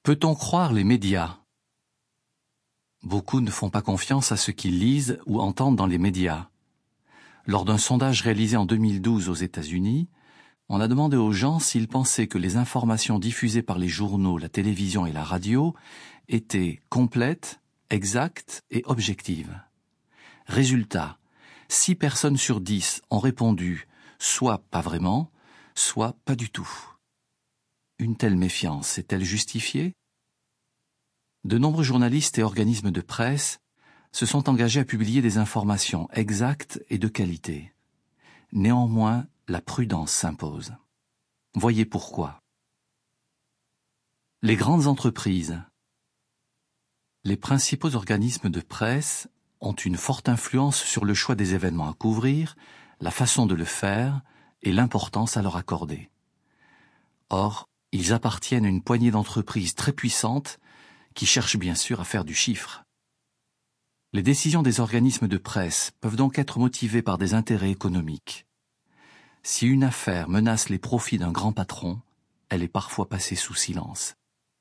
Peut-on croire les médias? Beaucoup ne font pas confiance à ce qu'ils lisent ou entendent dans les médias. Lors d'un sondage réalisé en 2012 aux États-Unis, on a demandé aux gens s'ils pensaient que les informations diffusées par les journaux, la télévision et la radio étaient complètes, exactes et objectives. Résultat, 6 personnes sur 10 ont répondu soit pas vraiment, soit pas du tout. Une telle méfiance est-elle justifiée? De nombreux journalistes et organismes de presse se sont engagés à publier des informations exactes et de qualité. Néanmoins, la prudence s'impose. Voyez pourquoi. Les grandes entreprises. Les principaux organismes de presse ont une forte influence sur le choix des événements à couvrir, la façon de le faire et l'importance à leur accorder. Or, ils appartiennent à une poignée d'entreprises très puissantes qui cherchent bien sûr à faire du chiffre. Les décisions des organismes de presse peuvent donc être motivées par des intérêts économiques. Si une affaire menace les profits d'un grand patron, elle est parfois passée sous silence.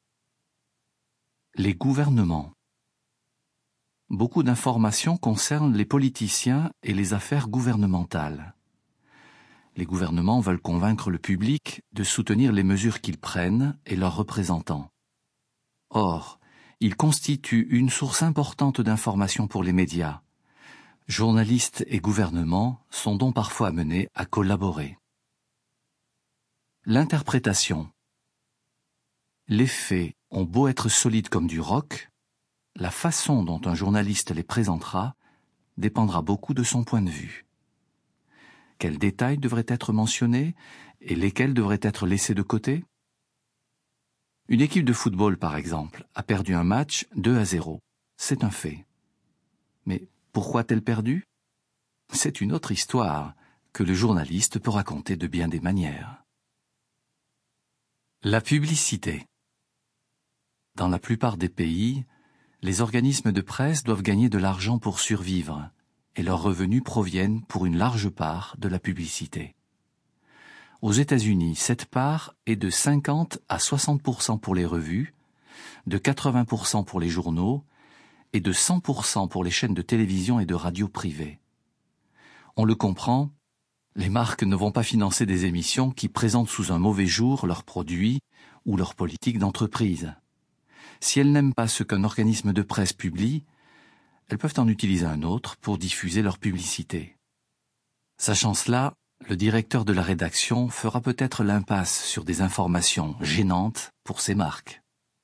Les gouvernements. Beaucoup d'informations concernent les politiciens et les affaires gouvernementales. Les gouvernements veulent convaincre le public de soutenir les mesures qu'ils prennent et leurs représentants. Or, ils constituent une source importante d'informations pour les médias. Journalistes et gouvernements sont donc parfois amenés à collaborer. L'interprétation. Les faits ont beau être solides comme du roc, la façon dont un journaliste les présentera dépendra beaucoup de son point de vue. Quels détails devraient être mentionnés et lesquels devraient être laissés de côté? Une équipe de football, par exemple, a perdu un match 2-0. C'est un fait. Mais pourquoi a-t-elle perdu? C'est une autre histoire que le journaliste peut raconter de bien des manières. La publicité. Dans la plupart des pays, les organismes de presse doivent gagner de l'argent pour survivre, et leurs revenus proviennent pour une large part de la publicité. Aux États-Unis, cette part est de 50 à 60% pour les revues, de 80% pour les journaux et de 100% pour les chaînes de télévision et de radio privées. On le comprend, les marques ne vont pas financer des émissions qui présentent sous un mauvais jour leurs produits ou leur politique d'entreprise. Si elles n'aiment pas ce qu'un organisme de presse publie, elles peuvent en utiliser un autre pour diffuser leur publicité. Sachant cela, le directeur de la rédaction fera peut-être l'impasse sur des informations gênantes pour ses marques.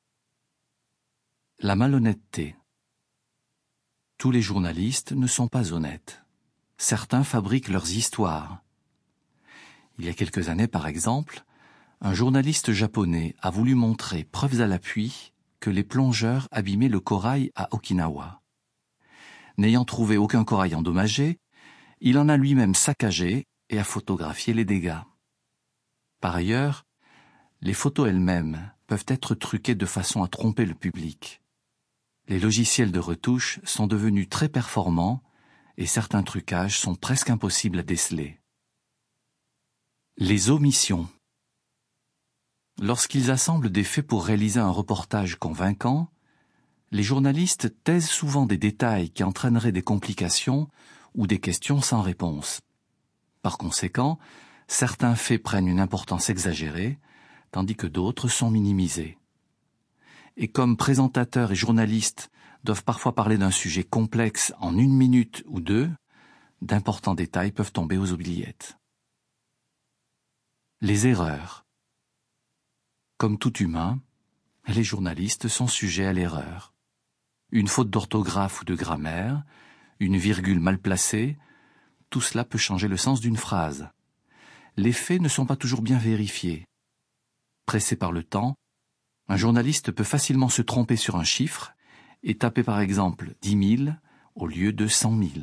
La malhonnêteté. Tous les journalistes ne sont pas honnêtes. Certains fabriquent leurs histoires. Il y a quelques années, par exemple, un journaliste japonais a voulu montrer, preuves à l'appui, que les plongeurs abîmaient le corail à Okinawa. N'ayant trouvé aucun corail endommagé, il en a lui-même saccagé et a photographié les dégâts. Par ailleurs, les photos elles-mêmes peuvent être truquées de façon à tromper le public. Les logiciels de retouche sont devenus très performants et certains trucages sont presque impossibles à déceler. Les omissions. Lorsqu'ils assemblent des faits pour réaliser un reportage convaincant, les journalistes taisent souvent des détails qui entraîneraient des complications ou des questions sans réponse. Par conséquent, certains faits prennent une importance exagérée, tandis que d'autres sont minimisés. Et comme présentateurs et journalistes doivent parfois parler d'un sujet complexe en 1 minute ou 2, d'importants détails peuvent tomber aux oubliettes. Les erreurs. Comme tout humain, les journalistes sont sujets à l'erreur. Une faute d'orthographe ou de grammaire, une virgule mal placée, tout cela peut changer le sens d'une phrase. Les faits ne sont pas toujours bien vérifiés. Pressé par le temps, un journaliste peut facilement se tromper sur un chiffre et taper par exemple 10 000 au lieu de 100 000.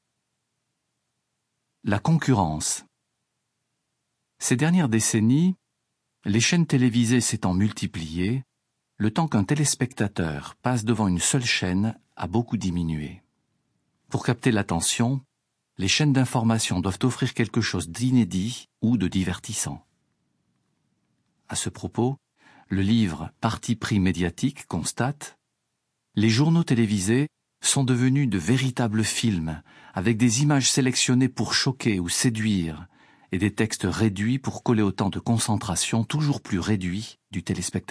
La concurrence. Ces dernières décennies, les chaînes télévisées s'étant multipliées, le temps qu'un téléspectateur passe devant une seule chaîne a beaucoup diminué. Pour capter l'attention, les chaînes d'information doivent offrir quelque chose d'inédit ou de divertissant. À ce propos, le livre Parti pris médiatique constate « Les journaux télévisés sont devenus de véritables films, avec des images sélectionnées pour choquer ou séduire, et des textes réduits pour coller au temps de concentration toujours plus réduit du téléspectateur. »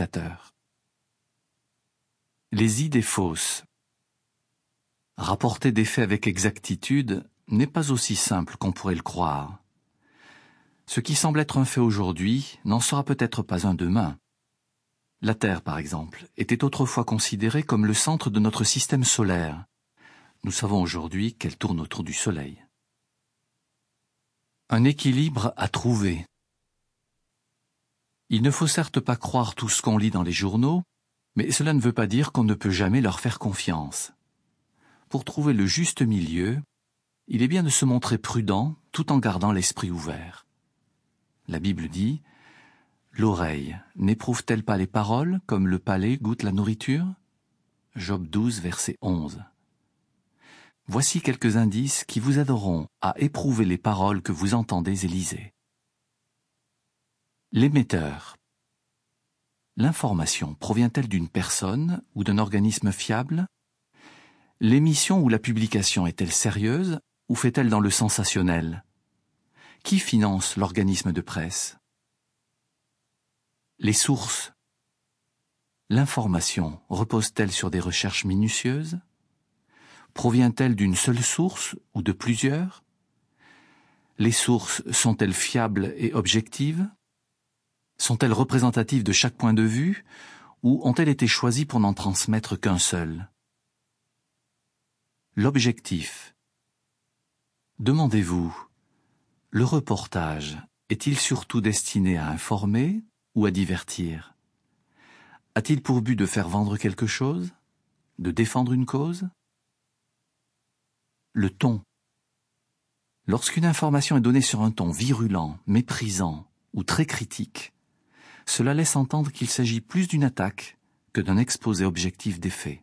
Les idées fausses. Rapporter des faits avec exactitude n'est pas aussi simple qu'on pourrait le croire. Ce qui semble être un fait aujourd'hui n'en sera peut-être pas un demain. La Terre, par exemple, était autrefois considérée comme le centre de notre système solaire. Nous savons aujourd'hui qu'elle tourne autour du Soleil. Un équilibre à trouver. Il ne faut certes pas croire tout ce qu'on lit dans les journaux, mais cela ne veut pas dire qu'on ne peut jamais leur faire confiance. Pour trouver le juste milieu, il est bien de se montrer prudent tout en gardant l'esprit ouvert. La Bible dit « L'oreille n'éprouve-t-elle pas les paroles comme le palais goûte la nourriture » Job 12, verset 11. Voici quelques indices qui vous aideront à éprouver les paroles que vous entendez et lisez. L'émetteur. L'information provient-elle d'une personne ou d'un organisme fiable? L'émission ou la publication est-elle sérieuse ou fait-elle dans le sensationnel? Qui finance l'organisme de presse? Les sources. L'information repose-t-elle sur des recherches minutieuses? Provient-elle d'une seule source ou de plusieurs? Les sources sont-elles fiables et objectives? Sont-elles représentatives de chaque point de vue ou ont-elles été choisies pour n'en transmettre qu'un seul? L'objectif. Demandez-vous, le reportage est-il surtout destiné à informer ou à divertir? A-t-il pour but de faire vendre quelque chose? De défendre une cause? Le ton. Lorsqu'une information est donnée sur un ton virulent, méprisant ou très critique, cela laisse entendre qu'il s'agit plus d'une attaque que d'un exposé objectif des faits.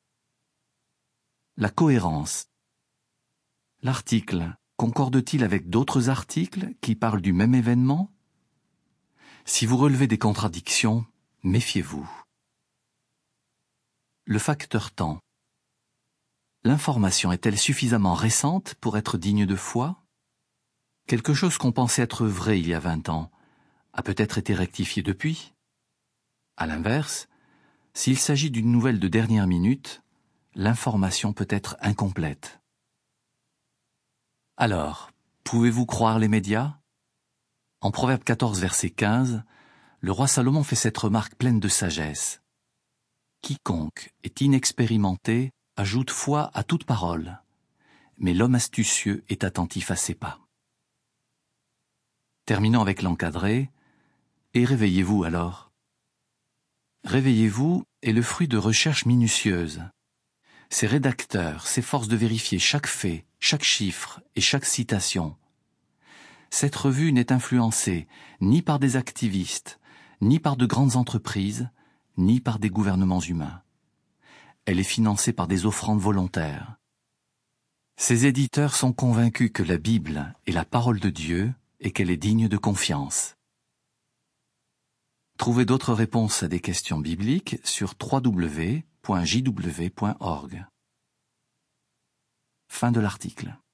La cohérence. L'article concorde-t-il avec d'autres articles qui parlent du même événement? Si vous relevez des contradictions, méfiez-vous. Le facteur temps. L'information est-elle suffisamment récente pour être digne de foi? Quelque chose qu'on pensait être vrai il y a 20 ans a peut-être été rectifié depuis? À l'inverse, s'il s'agit d'une nouvelle de dernière minute, l'information peut être incomplète. Alors, pouvez-vous croire les médias? En Proverbe 14, verset 15, le roi Salomon fait cette remarque pleine de sagesse. Quiconque est inexpérimenté ajoute foi à toute parole, mais l'homme astucieux est attentif à ses pas. Terminons avec l'encadré, et réveillez-vous alors. Réveillez-vous est le fruit de recherches minutieuses. Ces rédacteurs s'efforcent de vérifier chaque fait, chaque chiffre et chaque citation. Cette revue n'est influencée ni par des activistes, ni par de grandes entreprises, ni par des gouvernements humains. Elle est financée par des offrandes volontaires. Ces éditeurs sont convaincus que la Bible est la parole de Dieu et qu'elle est digne de confiance. Trouvez d'autres réponses à des questions bibliques sur www.jw.org. Fin de l'article.